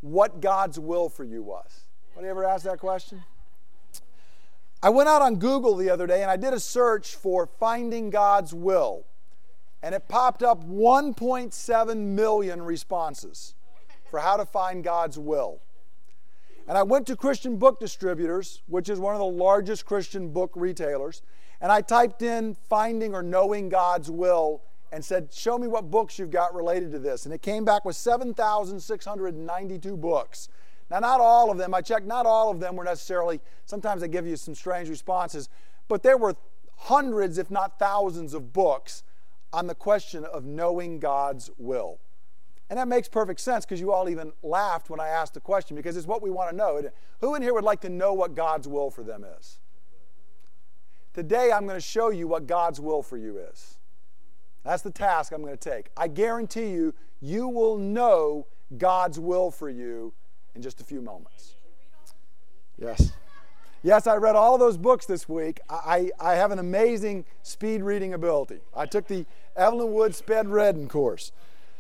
what God's will for you was? Anybody ever asked that question? I went out on Google the other day and I did a search for finding God's will. And it popped up 1.7 million responses for how to find God's will. And I went to Christian Book Distributors, which is one of the largest Christian book retailers, and I typed in finding or knowing God's will and said, show me what books you've got related to this. And it came back with 7,692 books. Now, not all of them, I checked, not all of them were necessarily, sometimes they give you some strange responses, but there were hundreds, if not thousands, of books on the question of knowing God's will. And that makes perfect sense because you all even laughed when I asked the question because it's what we want to know. Who in here would like to know what God's will for them is? Today I'm going to show you what God's will for you is. That's the task I'm going to take. I guarantee you, you will know God's will for you in just a few moments. Yes. Yes, I read all of those books this week. I have an amazing speed reading ability. I took the Evelyn Wood Sped Reading course.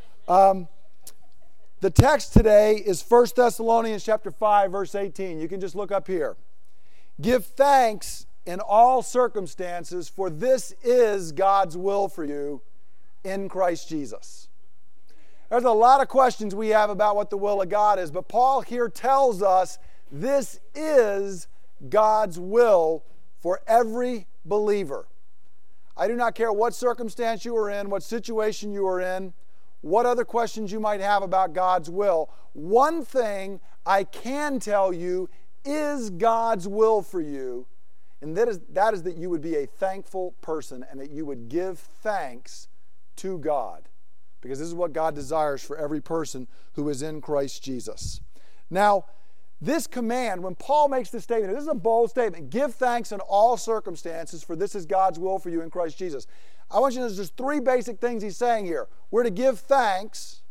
The text today is 1 Thessalonians chapter 5, verse 18. You can just look up here. Give thanks in all circumstances, for this is God's will for you in Christ Jesus. There's a lot of questions we have about what the will of God is, but Paul here tells us this is God's will for every believer. I do not care what circumstance you are in, what situation you are in, what other questions you might have about God's will. One thing I can tell you is God's will for you, and that is that you would be a thankful person and that you would give thanks to God, because this is what God desires for every person who is in Christ Jesus. Now, this command, when Paul makes this statement, this is a bold statement. Give thanks in all circumstances, for this is God's will for you in Christ Jesus. I want you to know there's three basic things he's saying here. We're to give thanks.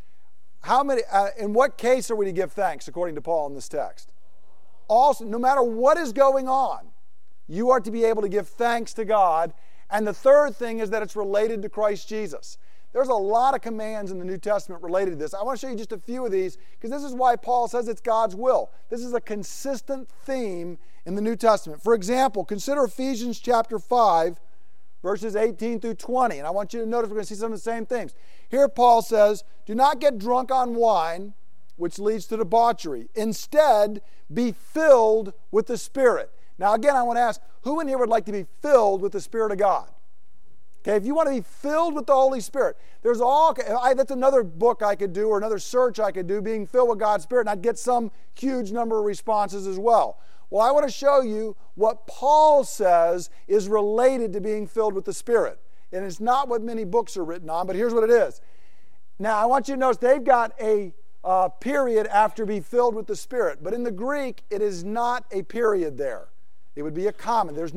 In what case are we to give thanks, according to Paul in this text? Also, no matter what is going on, you are to be able to give thanks to God. And the third thing is that it's related to Christ Jesus. There's a lot of commands in the New Testament related to this. I want to show you just a few of these because this is why Paul says it's God's will. This is a consistent theme in the New Testament. For example, consider Ephesians chapter 5, verses 18 through 20. And I want you to notice we're going to see some of the same things. Here Paul says, do not get drunk on wine, which leads to debauchery. Instead, be filled with the Spirit. Now again, I want to ask, who in here would like to be filled with the Spirit of God? Okay, if you want to be filled with the Holy Spirit, that's another book I could do or another search I could do, being filled with God's Spirit, and I'd get some huge number of responses as well. Well, I want to show you what Paul says is related to being filled with the Spirit. And it's not what many books are written on, but here's what it is. Now, I want you to notice they've got a period after be filled with the Spirit. But in the Greek, it is not a period there. It would be a comma. There's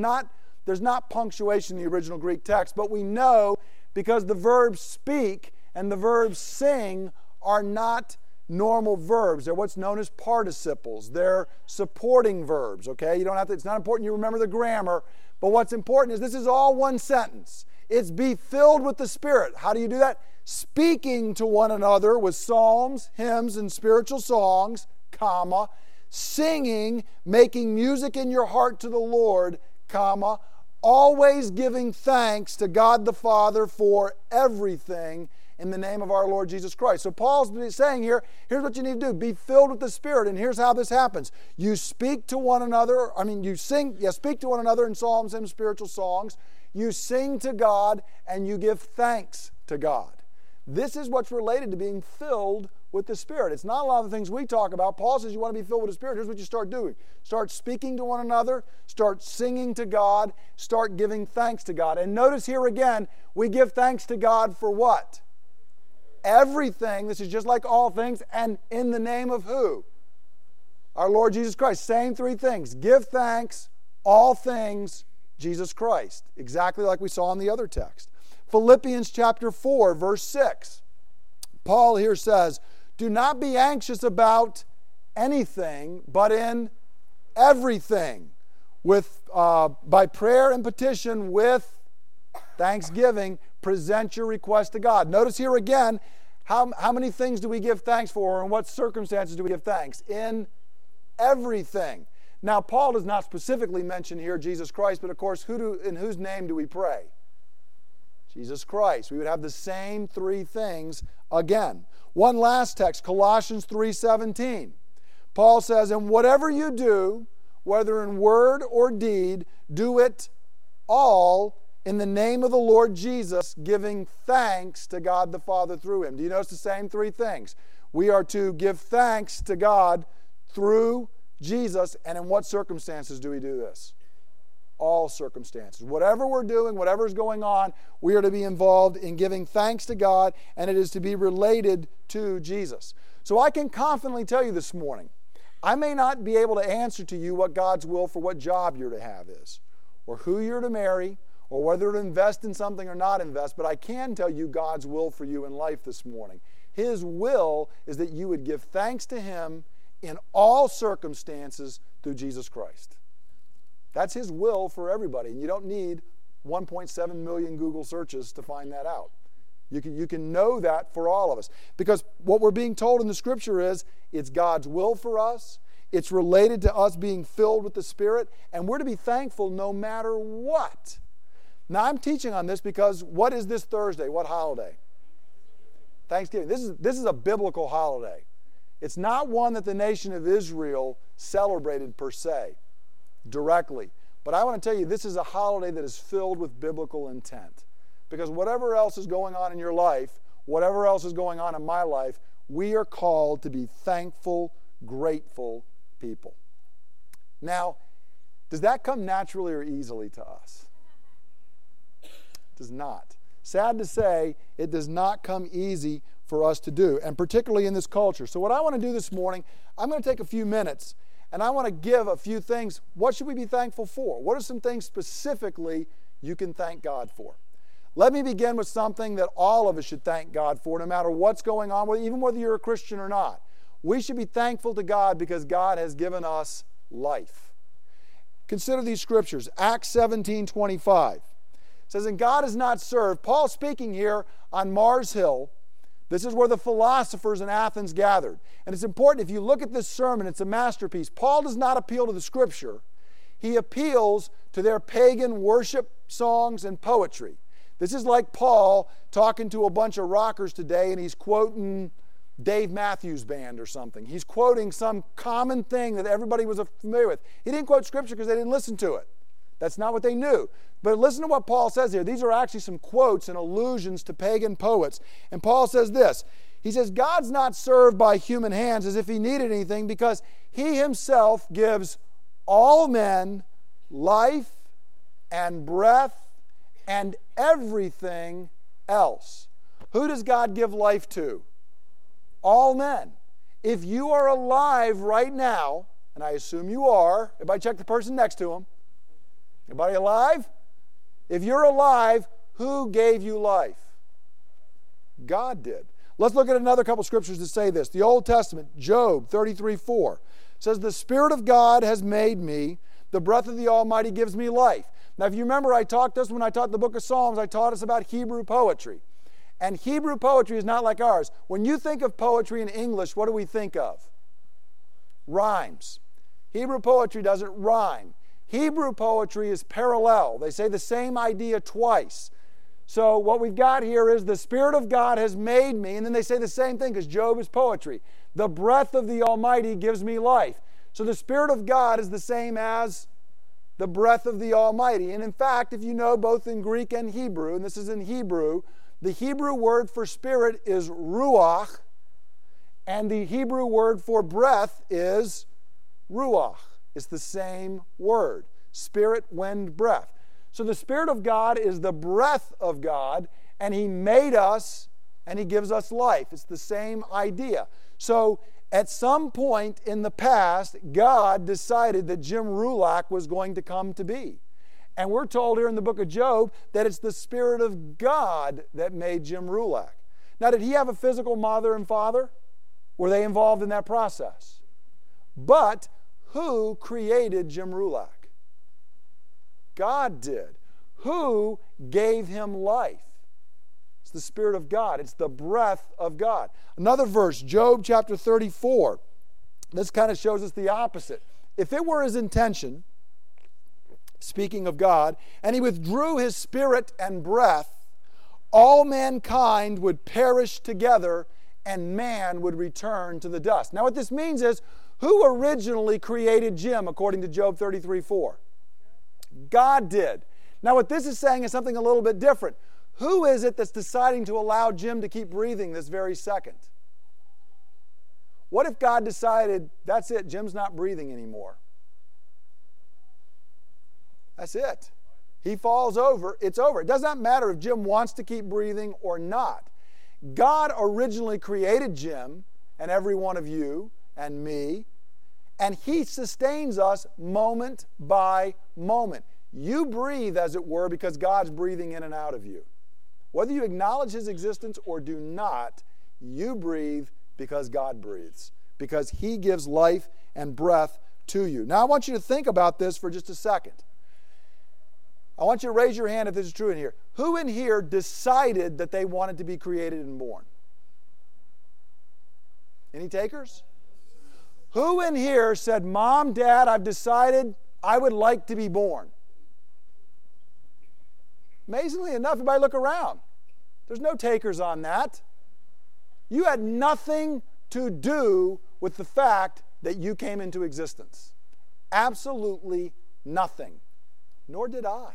not punctuation in the original Greek text, but we know because the verbs speak and the verbs sing are not normal verbs. They're what's known as participles. They're supporting verbs, okay? It's not important you remember the grammar, but what's important is this is all one sentence. It's be filled with the Spirit. How do you do that? Speaking to one another with psalms, hymns, and spiritual songs, comma, singing, making music in your heart to the Lord, comma, always giving thanks to God the Father for everything in the name of our Lord Jesus Christ. So Paul's saying here, here's what you need to do. Be filled with the Spirit, and here's how this happens. You speak to one another, speak to one another in psalms and spiritual songs. You sing to God, and you give thanks to God. This is what's related to being filled with the Spirit. It's not a lot of the things we talk about. Paul says you want to be filled with the Spirit. Here's what you start doing. Start speaking to one another. Start singing to God. Start giving thanks to God. And notice here again, we give thanks to God for what? Everything. This is just like all things. And in the name of who? Our Lord Jesus Christ. Same three things. Give thanks, all things, Jesus Christ. Exactly like we saw in the other text. Philippians chapter 4, verse 6. Paul here says, do not be anxious about anything, but in everything, by prayer and petition with thanksgiving, present your request to God. Notice here again, How many things do we give thanks for, and what circumstances do we give thanks? In everything. Now, Paul does not specifically mention here Jesus Christ, but of course, in whose name do we pray? Jesus Christ. We would have the same three things again. One last text, Colossians 3:17. Paul says, "And whatever you do, whether in word or deed, do it all in the name of the Lord Jesus, giving thanks to God the Father through Him." Do you notice the same three things? We are to give thanks to God through Jesus, and in what circumstances do we do this? All circumstances. Whatever we're doing, whatever is going on, we are to be involved in giving thanks to God, and it is to be related to Jesus. So I can confidently tell you this morning, I may not be able to answer to you what God's will for what job you're to have is, or who you're to marry, or whether to invest in something or not invest, but I can tell you God's will for you in life this morning. His will is that you would give thanks to Him in all circumstances through Jesus Christ. That's His will for everybody, and you don't need 1.7 million Google searches to find that out. You can know that for all of us, because what we're being told in the Scripture is it's God's will for us, it's related to us being filled with the Spirit, and we're to be thankful no matter what. Now, I'm teaching on this because what is this Thursday? What holiday? Thanksgiving. This is a biblical holiday. It's not one that the nation of Israel celebrated per se, directly. But I want to tell you, this is a holiday that is filled with biblical intent. Because whatever else is going on in your life, whatever else is going on in my life, we are called to be thankful, grateful people. Now, does that come naturally or easily to us? It does not. Sad to say, it does not come easy for us to do, and particularly in this culture. So what I want to do this morning, I'm going to take a few minutes, and I want to give a few things. What should we be thankful for? What are some things specifically you can thank God for? Let me begin with something that all of us should thank God for, no matter what's going on, even whether you're a Christian or not. We should be thankful to God because God has given us life. Consider these scriptures. Acts 17:25 says, "And God is not served." Paul speaking here on Mars Hill. This is where the philosophers in Athens gathered. And it's important, if you look at this sermon, it's a masterpiece. Paul does not appeal to the Scripture. He appeals to their pagan worship songs and poetry. This is like Paul talking to a bunch of rockers today, and he's quoting Dave Matthews Band or something. He's quoting some common thing that everybody was familiar with. He didn't quote Scripture because they didn't listen to it. That's not what they knew. But listen to what Paul says here. These are actually some quotes and allusions to pagan poets. And Paul says this. He says, "God's not served by human hands as if He needed anything, because He Himself gives all men life and breath and everything else." Who does God give life to? All men. If you are alive right now, and I assume you are, everybody check the person next to him. Anybody alive? If you're alive, who gave you life? God did. Let's look at another couple scriptures that say this. The Old Testament, Job 33:4 says, "The Spirit of God has made me. The breath of the Almighty gives me life." Now, if you remember, when I taught the book of Psalms, I taught us about Hebrew poetry. And Hebrew poetry is not like ours. When you think of poetry in English, what do we think of? Rhymes. Hebrew poetry doesn't rhyme. Hebrew poetry is parallel. They say the same idea twice. So what we've got here is the Spirit of God has made me, and then they say the same thing because Job is poetry. The breath of the Almighty gives me life. So the Spirit of God is the same as the breath of the Almighty. And in fact, if you know both in Greek and Hebrew, and this is in Hebrew, the Hebrew word for spirit is ruach, and the Hebrew word for breath is ruach. It's the same word. Spirit, wind, breath. So the Spirit of God is the breath of God, and He made us, and He gives us life. It's the same idea. So at some point in the past, God decided that Jim Rulak was going to come to be. And we're told here in the book of Job that it's the Spirit of God that made Jim Rulak. Now, did he have a physical mother and father? Were they involved in that process? But who created Jim Rulak? God did. Who gave him life? It's the Spirit of God. It's the breath of God. Another verse, Job chapter 34. This kind of shows us the opposite. If it were his intention, speaking of God, and he withdrew his spirit and breath, all mankind would perish together and man would return to the dust. Now what this means is, who originally created Jim according to Job 33:4? God did. Now what this is saying is something a little bit different. Who is it that's deciding to allow Jim to keep breathing this very second? What if God decided, that's it, Jim's not breathing anymore? That's it. He falls over, it's over. It does not matter if Jim wants to keep breathing or not. God originally created Jim and every one of you and me, and He sustains us moment by moment. You breathe, as it were, because God's breathing in and out of you. Whether you acknowledge His existence or do not, you breathe because God breathes, because He gives life and breath to you. Now I want you to think about this for just a second. I want you to raise your hand if this is true in here. Who in here decided that they wanted to be created and born? Any takers? Who in here said, Mom, Dad, I've decided I would like to be born? Amazingly enough, everybody look around. There's no takers on that. You had nothing to do with the fact that you came into existence. Absolutely nothing. Nor did I.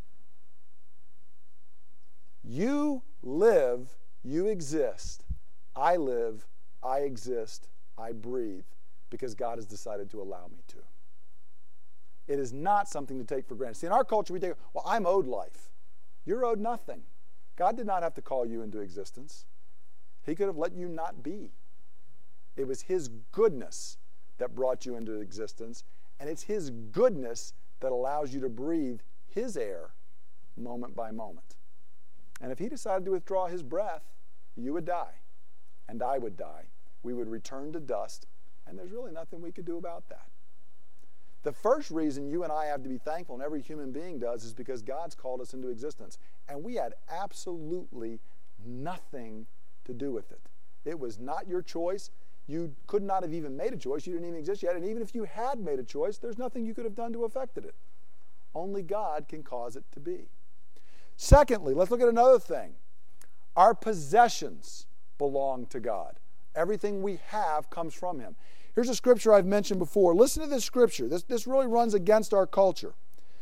You live, you exist. I live, I exist, I breathe, because God has decided to allow me to. It is not something to take for granted. See, in our culture, we think, well, I'm owed life. You're owed nothing. God did not have to call you into existence. He could have let you not be. It was His goodness that brought you into existence, and it's His goodness that allows you to breathe His air moment by moment. And if He decided to withdraw His breath, you would die, and I would die. We would return to dust, and there's really nothing we could do about that. The first reason you and I have to be thankful, and every human being does, is because God's called us into existence. And we had absolutely nothing to do with it. It was not your choice. You could not have even made a choice. You didn't even exist yet. And even if you had made a choice, there's nothing you could have done to affect it. Only God can cause it to be. Secondly, let's look at another thing. Our possessions belong to God. Everything we have comes from Him. Here's a scripture I've mentioned before. Listen to this scripture. This really runs against our culture.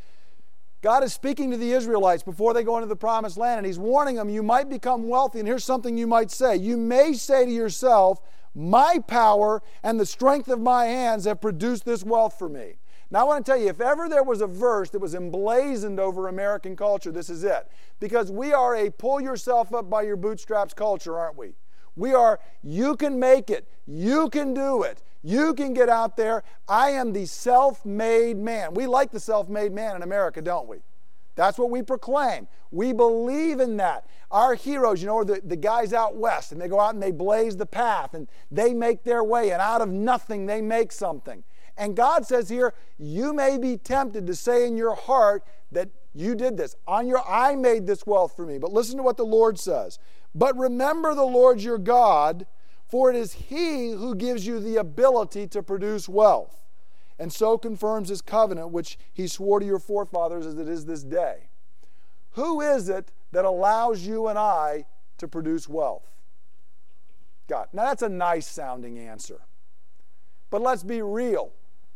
God is speaking to the Israelites before they go into the promised land, and He's warning them, you might become wealthy, and here's something you might say. You may say to yourself, my power and the strength of my hands have produced this wealth for me. Now I want to tell you, if ever there was a verse that was emblazoned over American culture, this is it. Because we are a pull yourself up by your bootstraps culture, aren't we? We are, you can make it. You can do it. You can get out there. I am the self-made man. We like the self-made man in America, don't we? That's what we proclaim. We believe in that. Our heroes, are the guys out west, and they go out and they blaze the path, and they make their way, and out of nothing they make something. And God says here, you may be tempted to say in your heart that you did this. I made this wealth for me. But listen to what the Lord says. But remember the Lord your God, for it is He who gives you the ability to produce wealth, and so confirms His covenant, which He swore to your forefathers as it is this day. Who is it that allows you and I to produce wealth? God. Now that's a nice sounding answer. But let's be real.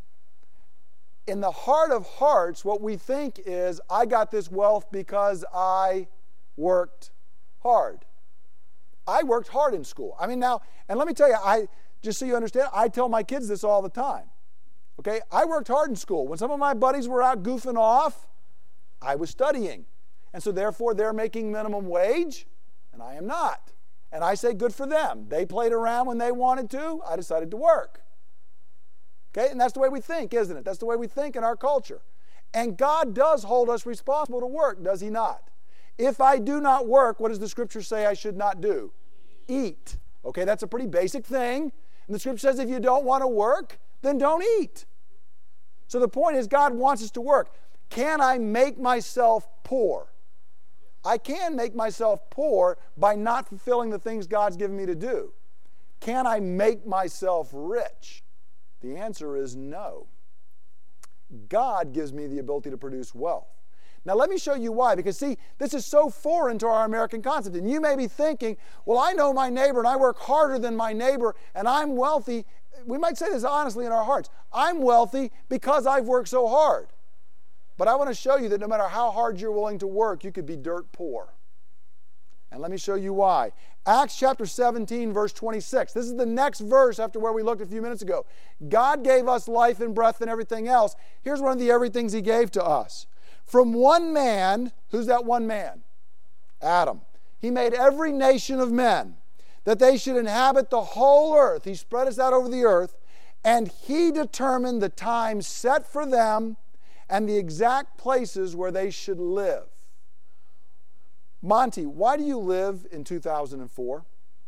In the heart of hearts, what we think is, I got this wealth because I worked hard. I worked hard in school. And let me tell you, just so you understand, I tell my kids this all the time. Okay, I worked hard in school. When some of my buddies were out goofing off, I was studying. And so therefore, they're making minimum wage, and I am not. And I say, good for them. They played around when they wanted to. I decided to work. Okay, and that's the way we think, isn't it? That's the way we think in our culture. And God does hold us responsible to work, does He not? If I do not work, what does the Scripture say I should not do? Eat. Okay, that's a pretty basic thing. And the Scripture says if you don't want to work, then don't eat. So the point is God wants us to work. Can I make myself poor? I can make myself poor by not fulfilling the things God's given me to do. Can I make myself rich? The answer is no. God gives me the ability to produce wealth. Now let me show you why, because see, this is so foreign to our American concept. And you may be thinking, well, I know my neighbor and I work harder than my neighbor and I'm wealthy. We might say this honestly in our hearts. I'm wealthy because I've worked so hard. But I want to show you that no matter how hard you're willing to work, you could be dirt poor. And let me show you why. Acts chapter 17, verse 26. This is the next verse after where we looked a few minutes ago. God gave us life and breath and everything else. Here's one of the everythings He gave to us. From one man, who's that one man? Adam. He made every nation of men, that they should inhabit the whole earth. He spread us out over the earth, and He determined the time set for them and the exact places where they should live. Monty, why do you live in 2004?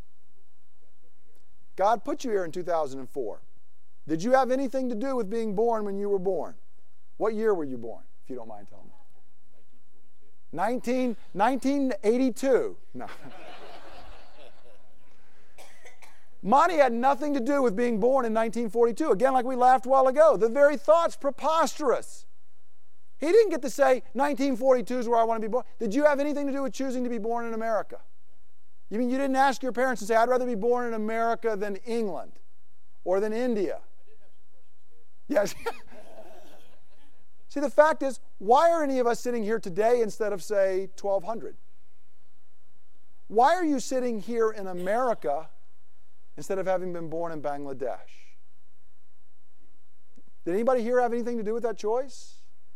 God put you here in 2004. Did you have anything to do with being born when you were born? What year were you born, if you don't mind telling me? 1982. No. Monty had nothing to do with being born in 1942. Again, like we laughed a while ago. The very thought's preposterous. He didn't get to say 1942 is where I want to be born. Did you have anything to do with choosing to be born in America? You mean you didn't ask your parents and say, I'd rather be born in America than England or than India? Yes. See, the fact is, why are any of us sitting here today instead of, say, 1200? Why are you sitting here in America instead of having been born in Bangladesh? Did anybody here have anything to do with that choice?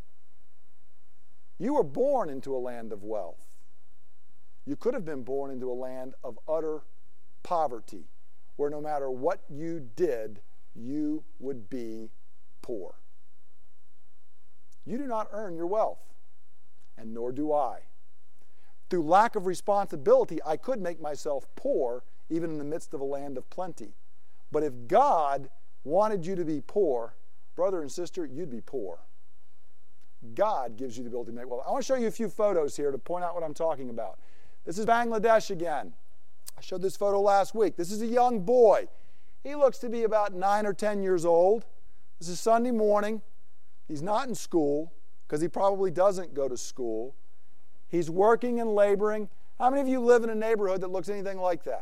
You were born into a land of wealth. You could have been born into a land of utter poverty, where no matter what you did, you would be poor. You do not earn your wealth, and nor do I. Through lack of responsibility, I could make myself poor even in the midst of a land of plenty. But if God wanted you to be poor, brother and sister, you'd be poor. God gives you the ability to make wealth. I want to show you a few photos here to point out what I'm talking about. This is Bangladesh again. I showed this photo last week. This is a young boy. He looks to be about 9 or 10 years old. This is Sunday morning. He's not in school because he probably doesn't go to school. He's working and laboring. How many of you live in a neighborhood that looks anything like that?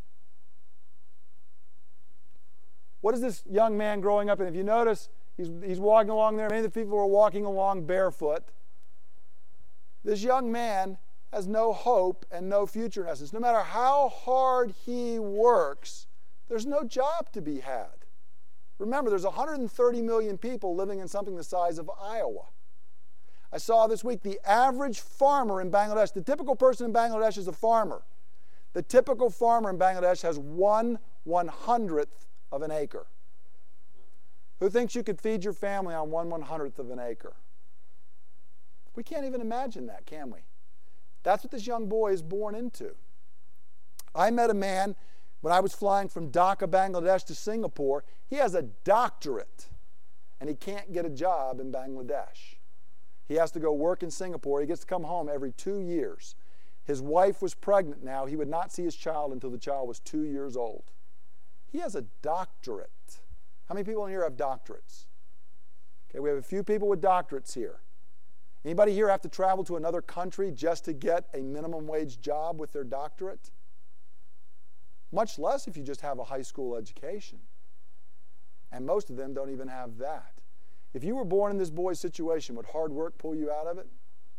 What is this young man growing up in? If you notice, he's walking along there. Many of the people are walking along barefoot. This young man has no hope and no future in essence. No matter how hard he works, there's no job to be had. Remember, there's 130 million people living in something the size of Iowa. I saw this week the average farmer in Bangladesh, the typical person in Bangladesh is a farmer. The typical farmer in Bangladesh has 1/100th of an acre. Who thinks you could feed your family on 1/100th of an acre? We can't even imagine that, can we? That's what this young boy is born into. I met a man when I was flying from Dhaka, Bangladesh to Singapore. He has a doctorate, and he can't get a job in Bangladesh. He has to go work in Singapore. He gets to come home every 2 years. His wife was pregnant now. He would not see his child until the child was 2 years old. He has a doctorate. How many people in here have doctorates? Okay, we have a few people with doctorates here. Anybody here have to travel to another country just to get a minimum wage job with their doctorate? Much less if you just have a high school education. And most of them don't even have that. If you were born in this boy's situation, would hard work pull you out of it?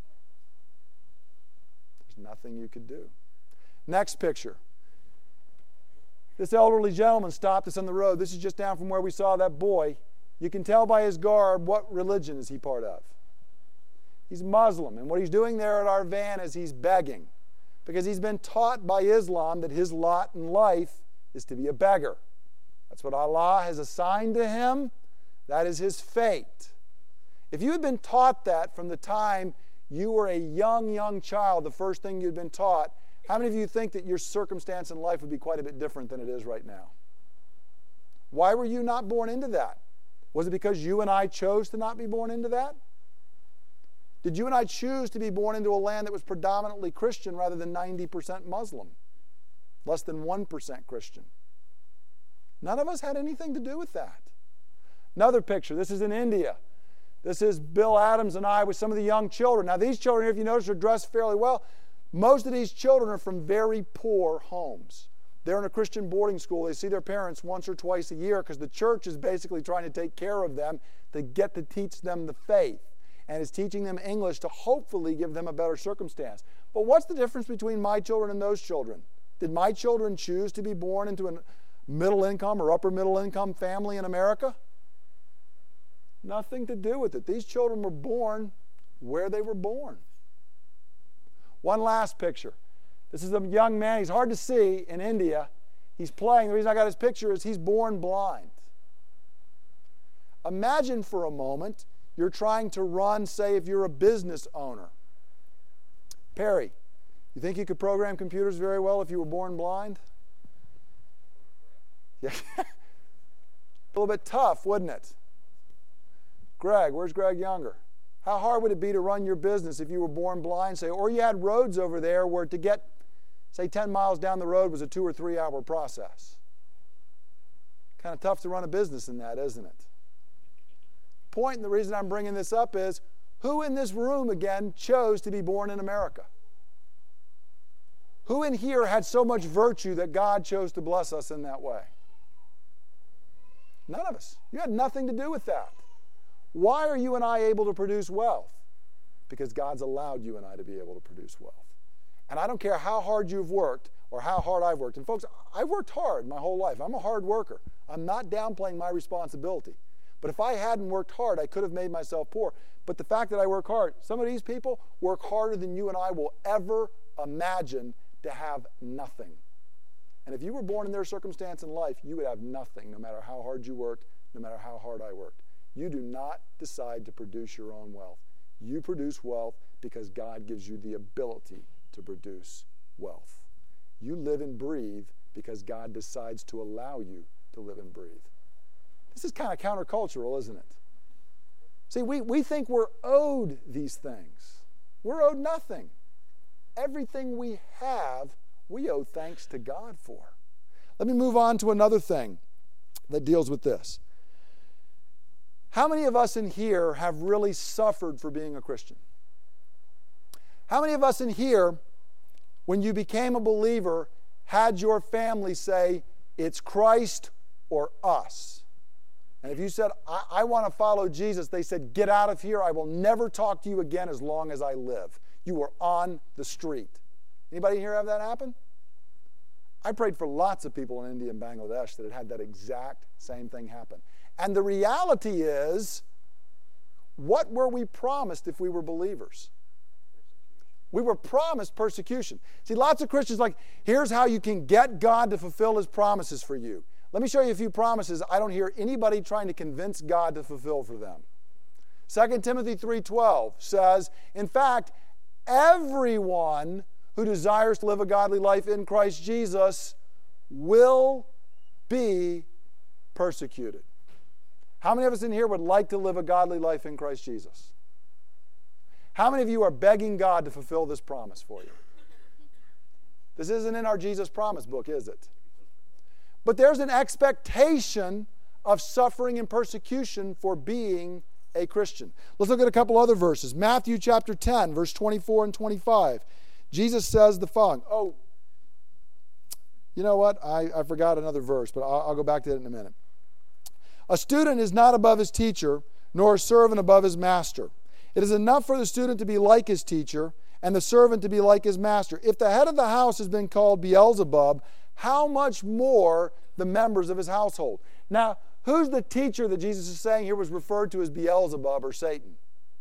There's nothing you could do. Next picture. This elderly gentleman stopped us on the road. This is just down from where we saw that boy. You can tell by his garb what religion is he part of. He's Muslim, and what he's doing there at our van is he's begging, because he's been taught by Islam that his lot in life is to be a beggar. That's what Allah has assigned to him. That is his fate. If you had been taught that from the time you were a young child, the first thing you'd been taught, how many of you think that your circumstance in life would be quite a bit different than it is right now? Why were you not born into that? Was it because you and I chose to not be born into that? Did you and I choose to be born into a land that was predominantly Christian rather than 90% Muslim? Less than 1% Christian. None of us had anything to do with that. Another picture. This is in India. This is Bill Adams and I with some of the young children. Now these children here, if you notice, are dressed fairly well. Most of these children are from very poor homes. They're in a Christian boarding school. They see their parents once or twice a year because the church is basically trying to take care of them to get to teach them the faith, and is teaching them English to hopefully give them a better circumstance. But what's the difference between my children and those children? Did my children choose to be born into a middle income or upper middle income family in America? Nothing to do with it. These children were born where they were born. One last picture. This is a young man. He's hard to see in India. He's playing. The reason I got his picture is he's born blind. Imagine for a moment you're trying to run, say, if you're a business owner. Perry, you think you could program computers very well if you were born blind? Yeah. A little bit tough, wouldn't it? Greg, where's Greg Younger? How hard would it be to run your business if you were born blind, say, or you had roads over there where to get, say, 10 miles down the road was a 2 or 3 hour process? Kind of tough to run a business in that, isn't it? Point, and the reason I'm bringing this up is, who in this room, again, chose to be born in America? Who in here had so much virtue that God chose to bless us in that way? None of us. You had nothing to do with that. Why are you and I able to produce wealth? Because God's allowed you and I to be able to produce wealth. And I don't care how hard you've worked or how hard I've worked. And folks, I've worked hard my whole life. I'm a hard worker. I'm not downplaying my responsibility. But if I hadn't worked hard, I could have made myself poor. But the fact that I work hard, some of these people work harder than you and I will ever imagine to have nothing. And if you were born in their circumstance in life, you would have nothing, no matter how hard you worked, no matter how hard I worked. You do not decide to produce your own wealth. You produce wealth because God gives you the ability to produce wealth. You live and breathe because God decides to allow you to live and breathe. This is kind of countercultural, isn't it? See, we think we're owed these things. We're owed nothing. Everything we have, we owe thanks to God for. Let me move on to another thing that deals with this. How many of us in here have really suffered for being a Christian? How many of us in here, when you became a believer, had your family say, it's Christ or us? And if you said, I want to follow Jesus, they said, get out of here. I will never talk to you again as long as I live. You were on the street. Anybody here have that happen? I prayed for lots of people in India and Bangladesh that had that exact same thing happen. And the reality is, what were we promised if we were believers? We were promised persecution. See, lots of Christians like, here's how you can get God to fulfill His promises for you. Let me show you a few promises I don't hear anybody trying to convince God to fulfill for them. 2 Timothy 3:12 says, in fact, everyone who desires to live a godly life in Christ Jesus will be persecuted. How many of us in here would like to live a godly life in Christ Jesus? How many of you are begging God to fulfill this promise for you? This isn't in our Jesus Promise book, is it? But there's an expectation of suffering and persecution for being a Christian. Let's look at a couple other verses. Matthew chapter 10, verse 24 and 25. Jesus says the following. Oh, you know what? I forgot another verse, but I'll go back to it in a minute. A student is not above his teacher, nor a servant above his master. It is enough for the student to be like his teacher, and the servant to be like his master. If the head of the house has been called Beelzebub, how much more the members of his household? Now, who's the teacher that Jesus is saying here was referred to as Beelzebub or Satan?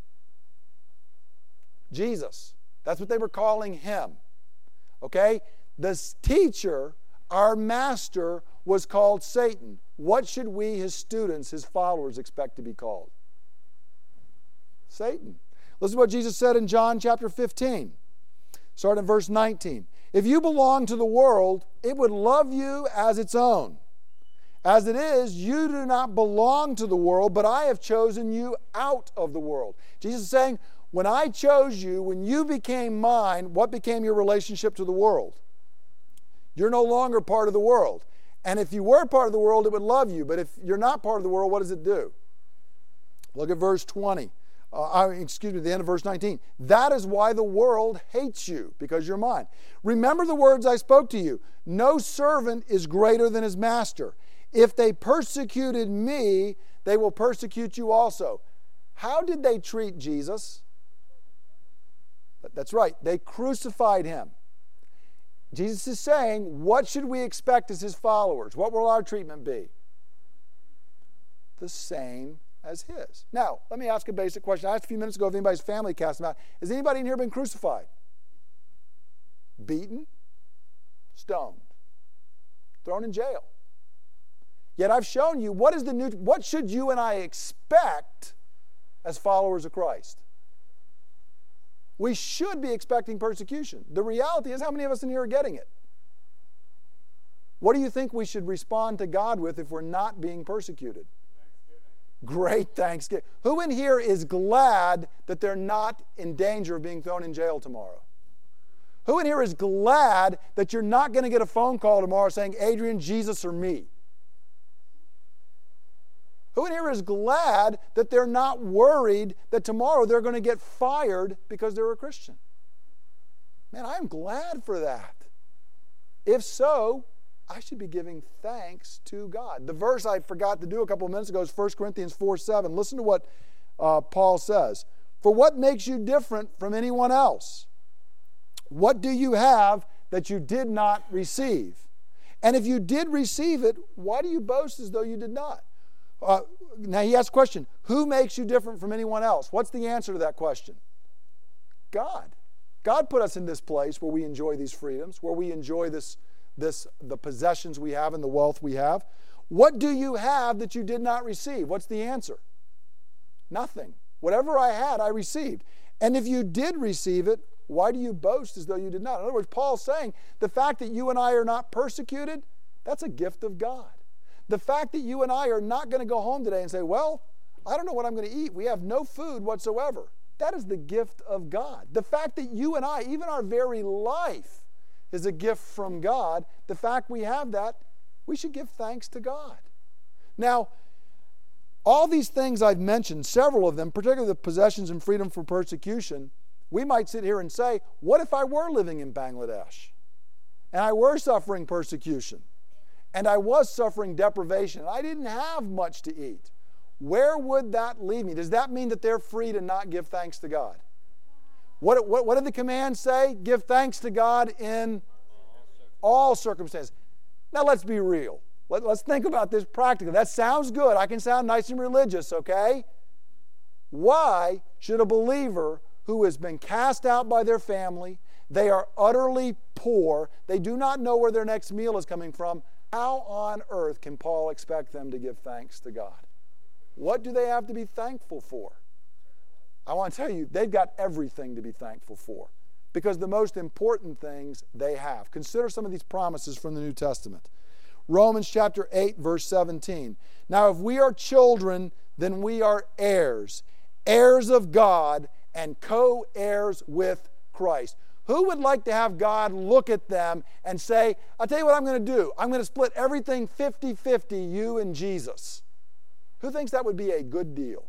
Jesus. That's what they were calling him. Okay? This teacher, our master, was called Satan. What should we, his students, his followers, expect to be called? Satan. Listen to what Jesus said in John chapter 15. Starting in verse 19. If you belong to the world, it would love you as its own. As it is, you do not belong to the world, but I have chosen you out of the world. Jesus is saying, When I chose you, when you became mine, what became your relationship to the world? You're no longer part of the world. And if you were part of the world, it would love you. But if you're not part of the world, what does it do? Look at verse 20. The end of verse 19. That is why the world hates you, because you're mine. Remember the words I spoke to you. No servant is greater than his master. If they persecuted me, they will persecute you also. How did they treat Jesus? That's right. They crucified him. Jesus is saying, what should we expect as his followers? What will our treatment be? The same as his. Now, let me ask a basic question. I asked a few minutes ago if anybody's family cast him out. Has anybody in here been crucified? Beaten? Stoned? Thrown in jail? Yet I've shown you what should you and I expect as followers of Christ? We should be expecting persecution. The reality is, how many of us in here are getting it? What do you think we should respond to God with if we're not being persecuted? Great Thanksgiving. Who in here is glad that they're not in danger of being thrown in jail tomorrow? Who in here is glad that you're not going to get a phone call tomorrow saying, Adrian, Jesus, or me? Who in here is glad that they're not worried that tomorrow they're going to get fired because they're a Christian? Man, I'm glad for that. If so, I should be giving thanks to God. The verse I forgot to do a couple of minutes ago is 1 Corinthians 4:7. Listen to what Paul says. For what makes you different from anyone else? What do you have that you did not receive? And if you did receive it, why do you boast as though you did not? Now he asks a question. Who makes you different from anyone else? What's the answer to that question? God. God put us in this place where we enjoy these freedoms, where we enjoy the possessions we have and the wealth we have. What do you have that you did not receive? What's the answer? Nothing. Whatever I had, I received. And if you did receive it, why do you boast as though you did not? In other words, Paul's saying the fact that you and I are not persecuted, that's a gift of God. The fact that you and I are not going to go home today and say, well, I don't know what I'm going to eat. We have no food whatsoever. That is the gift of God. The fact that you and I, even our very life, is a gift from God. The fact we have that, we should give thanks to God. Now, all these things I've mentioned, several of them, particularly the possessions and freedom from persecution, we might sit here and say, what if I were living in Bangladesh and I were suffering persecution and I was suffering deprivation and I didn't have much to eat? Where would that leave me? Does that mean that they're free to not give thanks to God? What did the command say? Give thanks to God in all circumstances. Now let's be real. Let's think about this practically. That sounds good. I can sound nice and religious, okay? Why should a believer who has been cast out by their family, they are utterly poor, they do not know where their next meal is coming from, how on earth can Paul expect them to give thanks to God? What do they have to be thankful for? I want to tell you, they've got everything to be thankful for, because the most important things they have. Consider some of these promises from the New Testament. Romans chapter 8, verse 17. Now, if we are children, then we are heirs, heirs of God and co-heirs with Christ. Who would like to have God look at them and say, I'll tell you what I'm going to do. I'm going to split everything 50-50, you and Jesus. Who thinks that would be a good deal?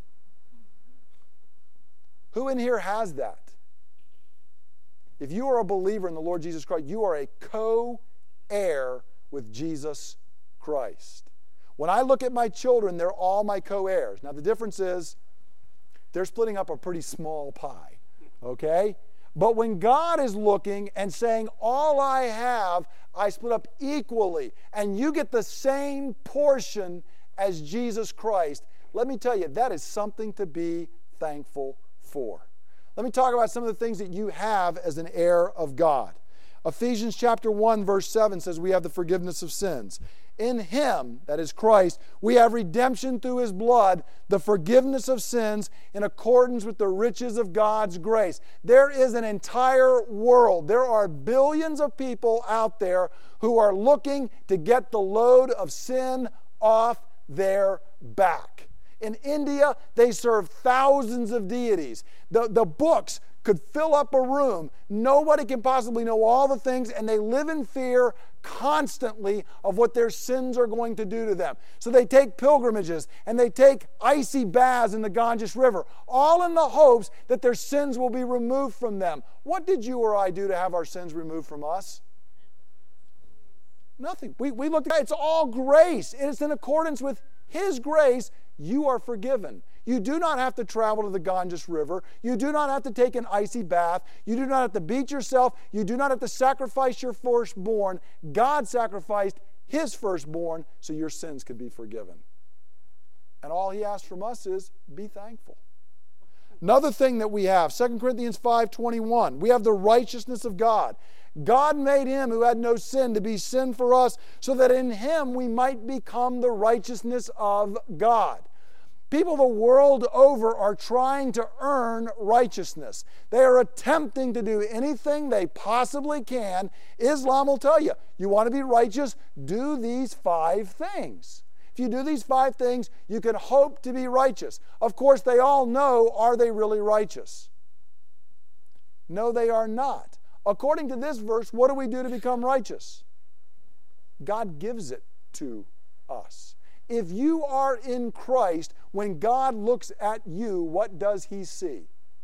Who in here has that? If you are a believer in the Lord Jesus Christ, you are a co-heir with Jesus Christ. When I look at my children, they're all my co-heirs. Now the difference is they're splitting up a pretty small pie, okay? But when God is looking and saying, all I have, I split up equally, and you get the same portion as Jesus Christ, let me tell you, that is something to be thankful for. Let me talk about some of the things that you have as an heir of God. Ephesians chapter 1, verse 7 says we have the forgiveness of sins. In Him, that is Christ, we have redemption through His blood, the forgiveness of sins in accordance with the riches of God's grace. There is an entire world. There are billions of people out there who are looking to get the load of sin off their back. In India, they serve thousands of deities. The books could fill up a room. Nobody can possibly know all the things, and they live in fear constantly of what their sins are going to do to them. So they take pilgrimages and they take icy baths in the Ganges River, all in the hopes that their sins will be removed from them. What did you or I do to have our sins removed from us? Nothing. We looked at it. It's all grace. It's in accordance with His grace. You are forgiven. You do not have to travel to the Ganges River. You do not have to take an icy bath. You do not have to beat yourself. You do not have to sacrifice your firstborn. God sacrificed His firstborn so your sins could be forgiven. And all He asks from us is be thankful. Another thing that we have, 2 Corinthians 5:21, we have the righteousness of God. God made Him who had no sin to be sin for us so that in Him we might become the righteousness of God. People the world over are trying to earn righteousness. They are attempting to do anything they possibly can. Islam will tell you, you want to be righteous, do these 5 things. If you do these 5 things, you can hope to be righteous. Of course, they all know, are they really righteous? No, they are not. According to this verse, what do we do to become righteous? God gives it to us. If you are in Christ, when God looks at you, what does He see?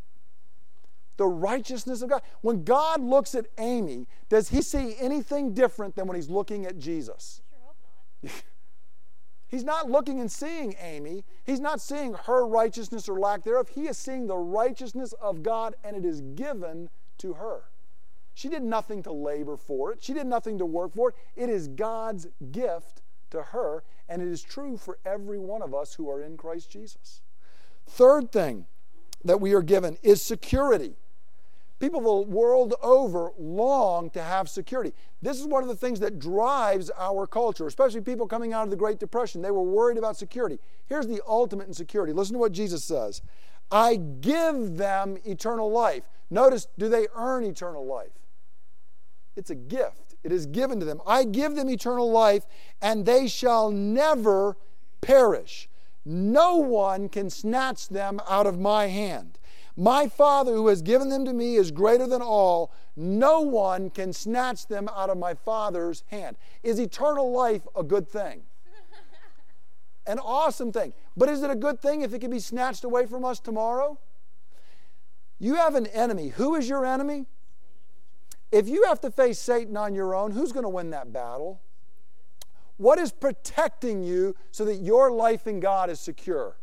The righteousness of God. When God looks at Amy, does He see anything different than when He's looking at Jesus? I sure hope not. He's not looking and seeing Amy. He's not seeing her righteousness or lack thereof. He is seeing the righteousness of God, and it is given to her. She did nothing to labor for it. She did nothing to work for it. It is God's gift to her, and it is true for every one of us who are in Christ Jesus. Third thing that we are given is security. People the world over long to have security. This is one of the things that drives our culture, especially people coming out of the Great Depression. They were worried about security. Here's the ultimate in security. Listen to what Jesus says. I give them eternal life. Notice, do they earn eternal life? It's a gift. It is given to them. I give them eternal life, and they shall never perish. No one can snatch them out of my hand. My Father who has given them to me is greater than all. No one can snatch them out of my Father's hand. Is eternal life a good thing? An awesome thing. But is it a good thing if it can be snatched away from us tomorrow? You have an enemy. Who is your enemy? If you have to face Satan on your own, who's going to win that battle? What is protecting you so that your life in God is secure?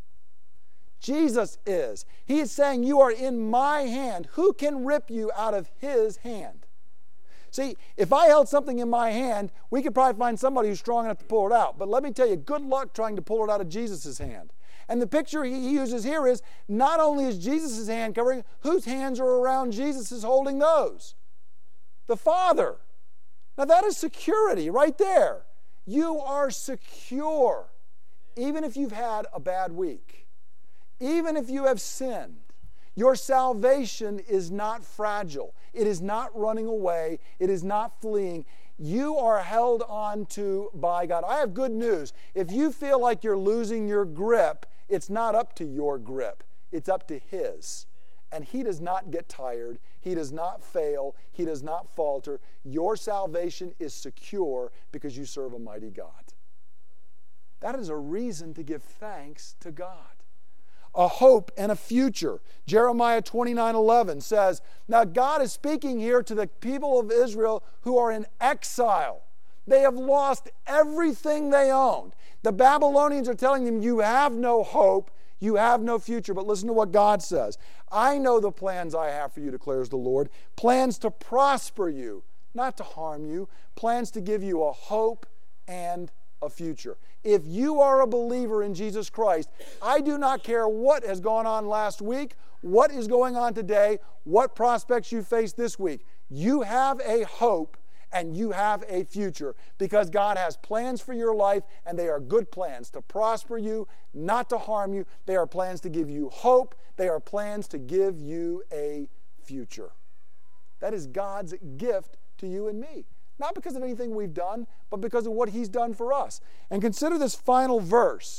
Jesus is. He is saying, you are in my hand. Who can rip you out of His hand? See, if I held something in my hand, we could probably find somebody who's strong enough to pull it out. But let me tell you, good luck trying to pull it out of Jesus' hand. And the picture he uses here is, not only is Jesus' hand covering, whose hands are around Jesus is holding those? The Father. Now that is security right there. You are secure, even if you've had a bad week. Even if you have sinned, your salvation is not fragile. It is not running away. It is not fleeing. You are held on to by God. I have good news. If you feel like you're losing your grip, it's not up to your grip. It's up to His. And He does not get tired. He does not fail. He does not falter. Your salvation is secure because you serve a mighty God. That is a reason to give thanks to God. A hope and a future. Jeremiah 29:11 says, now God is speaking here to the people of Israel who are in exile. They have lost everything they owned. The Babylonians are telling them, you have no hope, you have no future. But listen to what God says. I know the plans I have for you, declares the Lord. Plans to prosper you, not to harm you. Plans to give you a hope and a future. If you are a believer in Jesus Christ, I do not care what has gone on last week, what is going on today, what prospects you face this week. You have a hope and you have a future because God has plans for your life, and they are good plans to prosper you, not to harm you. They are plans to give you hope. They are plans to give you a future. That is God's gift to you and me. Not because of anything we've done, but because of what He's done for us. And consider this final verse.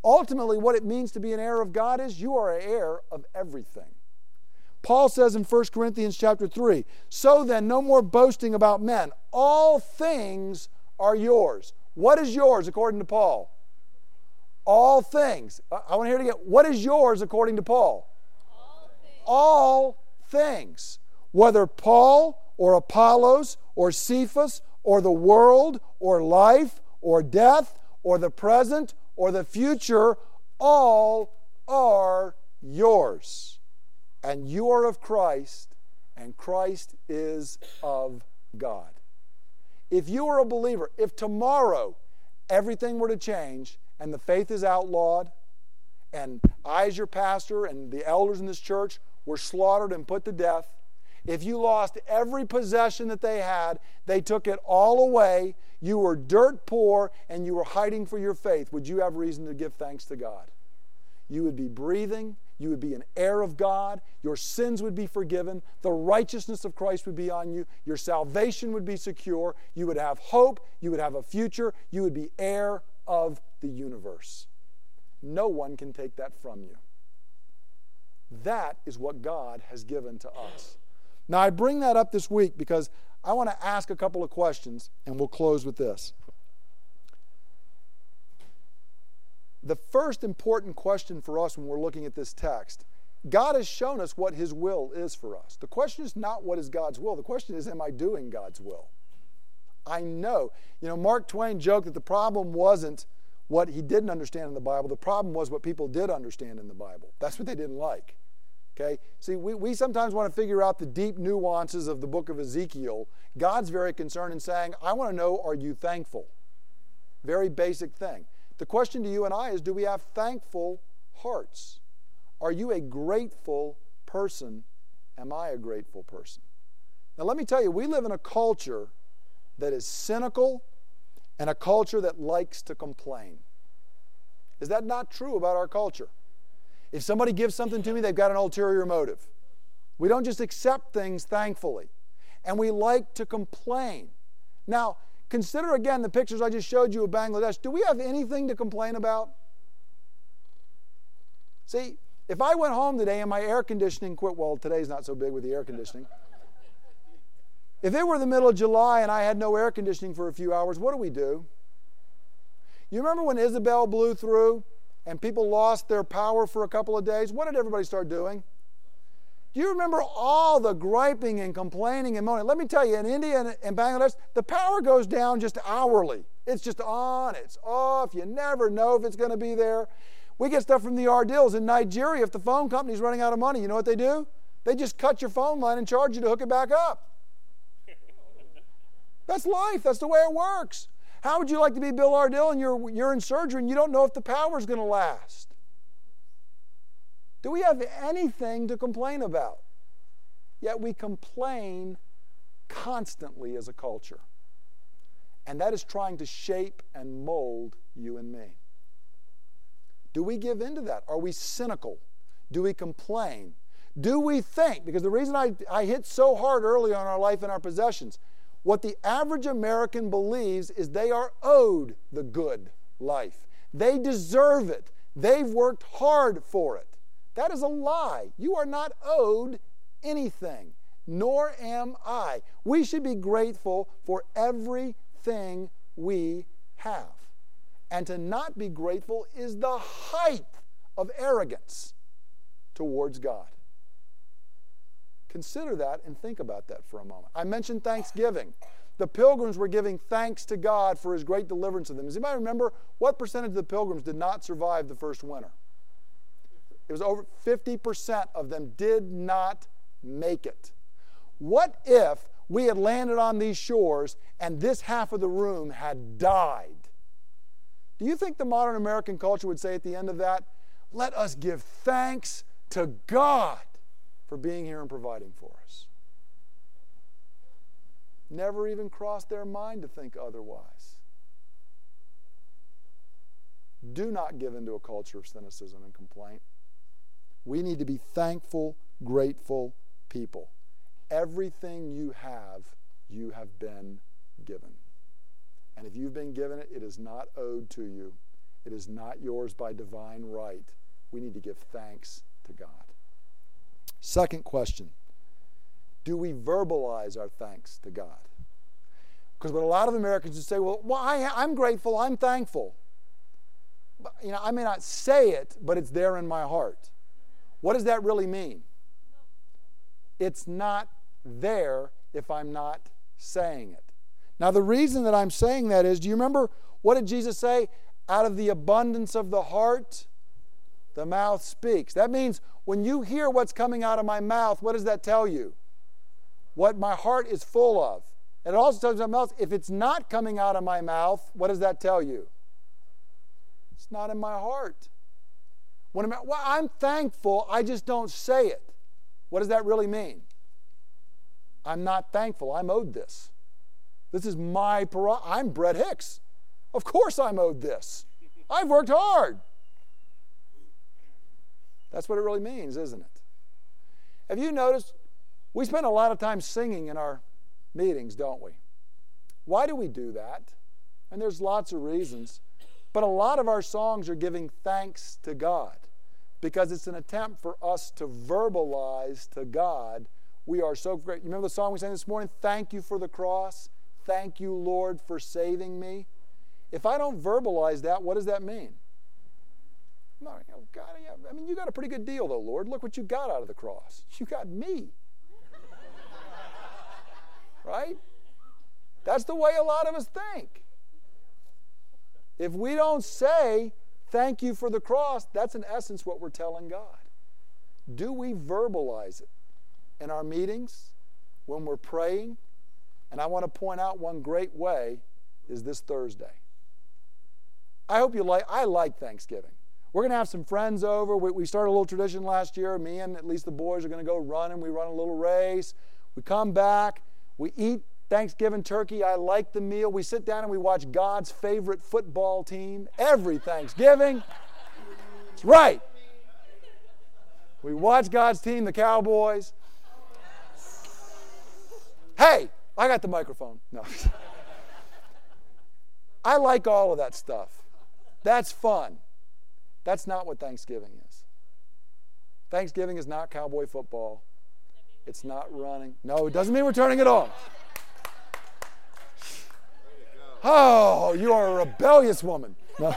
Ultimately, what it means to be an heir of God is you are an heir of everything. Paul says in 1 Corinthians chapter 3, so then, no more boasting about men. All things are yours. What is yours according to Paul? All things. I want to hear it again. What is yours according to Paul? All things. Whether Paul or Apollos or Cephas or the world or life or death or the present or the future, all are yours. And you are of Christ, and Christ is of God. If you are a believer, if tomorrow everything were to change and the faith is outlawed, and I as your pastor and the elders in this church were slaughtered and put to death, if you lost every possession that they had, they took it all away, you were dirt poor, and you were hiding for your faith, would you have reason to give thanks to God? You would be breathing, you would be an heir of God, your sins would be forgiven, the righteousness of Christ would be on you, your salvation would be secure, you would have hope, you would have a future, you would be heir of the universe. No one can take that from you. That is what God has given to us. Now, I bring that up this week because I want to ask a couple of questions, and we'll close with this. The first important question for us when we're looking at this text, God has shown us what His will is for us. The question is not what is God's will. The question is, am I doing God's will? I know. Mark Twain joked that the problem wasn't what he didn't understand in the Bible. The problem was what people did understand in the Bible. That's what they didn't like. Okay? See, we sometimes want to figure out the deep nuances of the book of Ezekiel. God's very concerned in saying, I want to know, are you thankful? Very basic thing. The question to you and I is, do we have thankful hearts? Are you a grateful person? Am I a grateful person? Now let me tell you, we live in a culture that is cynical and a culture that likes to complain. Is that not true about our culture? If somebody gives something to me, they've got an ulterior motive. We don't just accept things thankfully. And we like to complain. Now, consider again the pictures I just showed you of Bangladesh. Do we have anything to complain about? See, if I went home today and my air conditioning quit, well, today's not so big with the air conditioning. If it were the middle of July and I had no air conditioning for a few hours, what do? You remember when Isabel blew through and people lost their power for a couple of days? What did everybody start doing? Do you remember all the griping and complaining and moaning? Let me tell you, in India and Bangladesh, the power goes down just hourly. It's just on, it's off. You never know if it's going to be there. We get stuff from the Ardills. In Nigeria, if the phone company's running out of money, you know what they do? They just cut your phone line and charge you to hook it back up. That's life. That's the way it works. How would you like to be Bill Ardill and you're in surgery and you don't know if the power's going to last? Do we have anything to complain about? Yet we complain constantly as a culture. And that is trying to shape and mold you and me. Do we give in to that? Are we cynical? Do we complain? Do we think? Because the reason I hit so hard early on our life and our possessions, what the average American believes is they are owed the good life. They deserve it. They've worked hard for it. That is a lie. You are not owed anything, nor am I. We should be grateful for everything we have. And to not be grateful is the height of arrogance towards God. Consider that and think about that for a moment. I mentioned Thanksgiving. The pilgrims were giving thanks to God for His great deliverance of them. Does anybody remember what percentage of the pilgrims did not survive the first winter? It was over 50% of them did not make it. What if we had landed on these shores and this half of the room had died? Do you think the modern American culture would say at the end of that, let us give thanks to God for being here and providing for us? Never even crossed their mind to think otherwise. Do not give into a culture of cynicism and complaint. We need to be thankful, grateful people. Everything you have been given. And if you've been given it, it is not owed to you. It is not yours by divine right. We need to give thanks to God. Second question, do we verbalize our thanks to God? Because what a lot of Americans would say, well, I'm grateful, I'm thankful. But, I may not say it, but it's there in my heart. What does that really mean? It's not there if I'm not saying it. Now, the reason that I'm saying that is, do you remember what did Jesus say? Out of the abundance of the heart, the mouth speaks. That means when you hear what's coming out of my mouth, what does that tell you? What my heart is full of. And it also tells you something else. If it's not coming out of my mouth, what does that tell you? It's not in my heart. I'm thankful, I just don't say it. What does that really mean? I'm not thankful. I'm owed this. This is my prerogative. I'm Brett Hicks. Of course I'm owed this. I've worked hard. That's what it really means, isn't it? Have you noticed we spend a lot of time singing in our meetings, don't we? Why do we do that? And there's lots of reasons. But a lot of our songs are giving thanks to God because it's an attempt for us to verbalize to God, we are so great. You remember the song we sang this morning? Thank you for the cross. Thank you, Lord, for saving me. If I don't verbalize that, what does that mean? God, you got a pretty good deal, though, Lord. Look what you got out of the cross. You got me. Right? That's the way a lot of us think. If we don't say, thank you for the cross, that's in essence what we're telling God. Do we verbalize it in our meetings, when we're praying? And I want to point out one great way is this Thursday. I like Thanksgiving. We're going to have some friends over. We started a little tradition last year. Me and at least the boys are going to go running. We run a little race. We come back. We eat Thanksgiving turkey. I like the meal. We sit down and we watch God's favorite football team every Thanksgiving. That's right. We watch God's team, the Cowboys. Hey, I got the microphone. No. I like all of that stuff. That's fun. That's not what Thanksgiving is. Thanksgiving is not cowboy football. It's not running. No, it doesn't mean we're turning it on. Oh, you are a rebellious woman. No.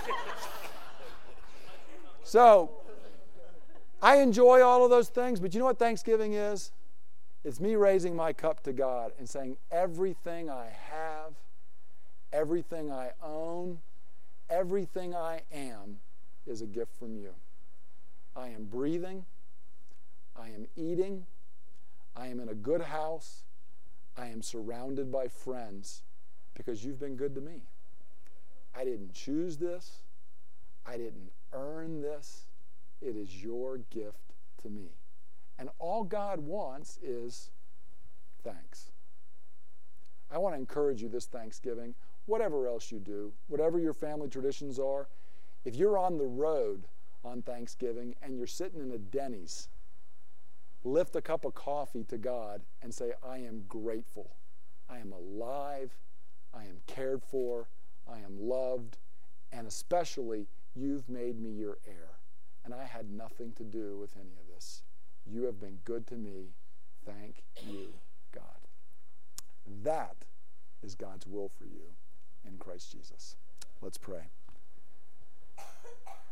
So, I enjoy all of those things, but you know what Thanksgiving is? It's me raising my cup to God and saying, everything I have, everything I own, everything I am is a gift from you. I am breathing. I am eating. I am in a good house. I am surrounded by friends because you've been good to me. I didn't choose this. I didn't earn this. It is your gift to me. And all God wants is thanks. I want to encourage you this Thanksgiving, whatever else you do, whatever your family traditions are, if you're on the road on Thanksgiving and you're sitting in a Denny's, lift a cup of coffee to God and say, I am grateful. I am alive. I am cared for. I am loved. And especially, you've made me your heir. And I had nothing to do with any of this. You have been good to me. Thank you, God. That is God's will for you in Christ Jesus. Let's pray.